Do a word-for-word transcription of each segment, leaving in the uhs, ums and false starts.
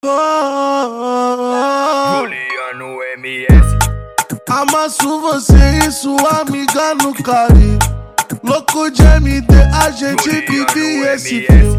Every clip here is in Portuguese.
Juliano M S. Amasso você e sua amiga no Caribe. Louco de M D, a gente vive esse filme.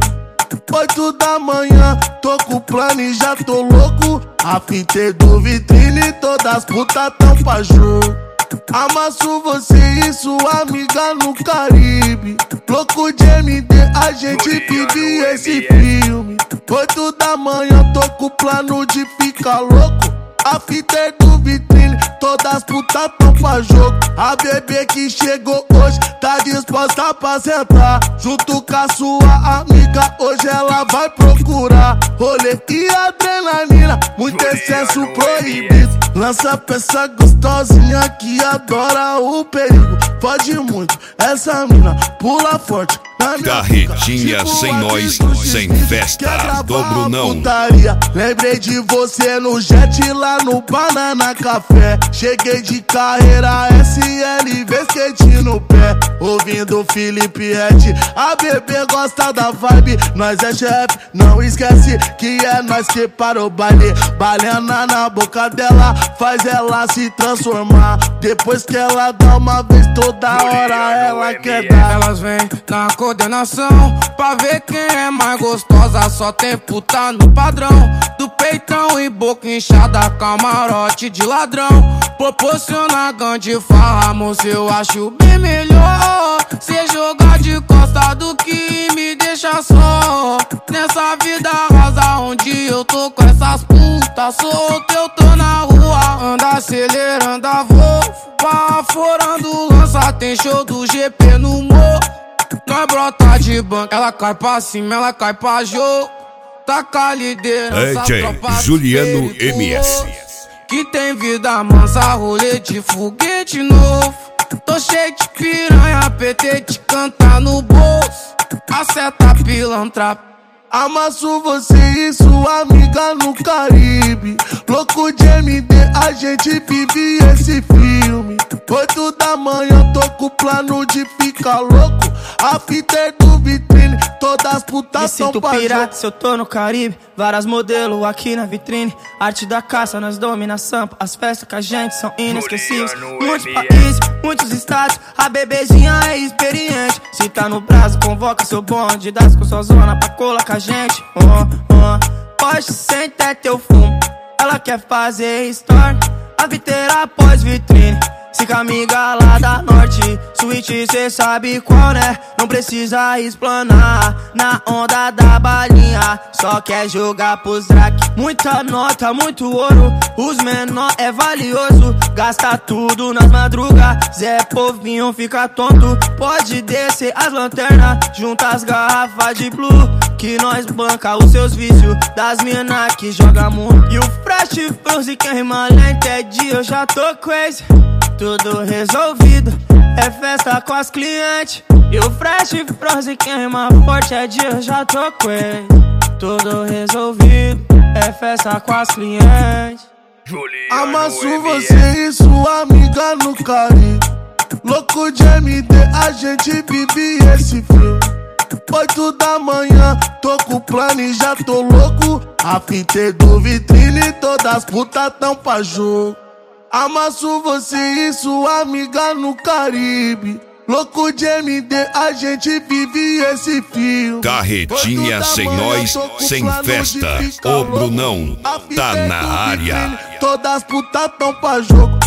Oito da manhã, tô com o plano e já tô louco. A fita do vitrine, todas as putas tão pra jogo. Amasso você e sua amiga no Caribe. Louco de M D, a gente vive esse filme. Oito da manhã, tô com o plano de ficar louco. A fita é do vitrine, todas as putas tão pra jogo. A bebê que chegou hoje tá disposta pra sentar junto com a sua amiga, hoje ela vai procurar rolê e adrenalina, muito excesso proibido. Lança peça gostosinha que adora o perigo. Pode muito, essa mina pula forte. Carretinha sem nós, sem festa, dobro não. Putaria. Lembrei de você no jet lá no Banana Café. Cheguei de carreira S L V, skate no pé, ouvindo Felipe Red. A bebê gosta da vibe, nós é chefe, não esquece que é nós que para o baile. Balena na boca dela, faz ela se transformar. Depois que ela dá uma vez, toda hora ela quer dar. Elas vêm na coordenação pra ver quem é mais gostosa. Só tem puta no padrão do peitão e boca inchada, camarote de ladrão. Proporciona grande farra, moço, eu acho bem melhor cê jogar de costa do que me deixar só. Nessa vida rosa onde eu tô com essas putas soltas, eu tô na rua, anda acelerando a Volvo, baforando lança, tem show do G P no morro. Nós brota de banco, ela cai pra cima, ela cai pra jogo. Taca a liderança, D J Juliano M S. Que tem vida mansa, rolê de foguete novo. Tô cheio de piranha, P T te canta no bolso. Acerta pilantra. Amasso você e sua amiga no Caribe. Louco de M D, a gente vive esse filme. Oito da manhã, tô com o plano de ficar louco. A fita é do vitrine, todas as putas são Me sinto pirata se eu tô no Caribe. Várias modelos aqui na vitrine. Arte da caça, nós domina a sampa. As festas com a gente são inesquecíveis. Muitos países, muitos estados. A bebezinha é experiente. Se tá no braço, convoca seu bonde. Das com sua zona pra colar com a gente. Oh, oh. Pode sentar é teu fumo. Ela quer fazer story. A viteira pós vitrine. Se com a amiga lá da norte, suíte cê sabe qual né? Não precisa explanar, na onda da balinha, só quer jogar pros drac. Muita nota, muito ouro, os menor é valioso. Gasta tudo nas madrugas, Zé Povinho fica tonto. Pode descer as lanternas, junta as garrafas de blue, que nós banca os seus vícios das mina que joga muito. E o Fresh Bronze que rima lenta é dia, eu já tô crazy. Tudo resolvido, é festa com as clientes. E o Fresh Bronze que rima forte é dia, eu já tô crazy. Tudo resolvido, é festa com as clientes. Amasso você e sua amiga no Caribe. Louco de M D, a gente vive esse filme. Oito da manhã, tô com o plano e já tô louco. A fita é do vitrine, todas as putas tão pra jogo. Amasso você e sua amiga no Caribe. Louco de M D, a gente vive esse filme. Carretinha sem nós, sem festa. O Brunão tá na área. Todas as putas tão pra jogo.